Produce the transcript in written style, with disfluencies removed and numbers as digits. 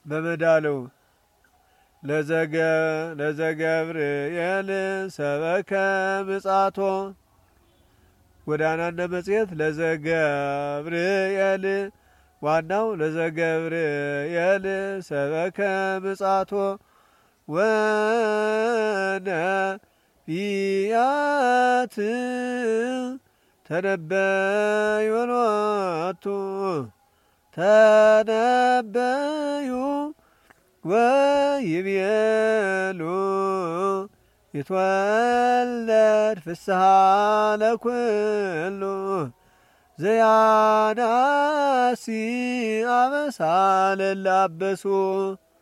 በመዳለው ለዘገብርኤል ሰበከ ምጻቶ ጎዳናና መጽሔት ለዘገብርኤል ዋናው ለዘገብርኤል ሰበከ ምጻቶ ወነቢያት ተነበዩ ሎቱ ተነበዩ ወይቤሉ ይትወለድ ፍስሐ ለኩሉ ዘያናሲ አበሳ ለላበሱ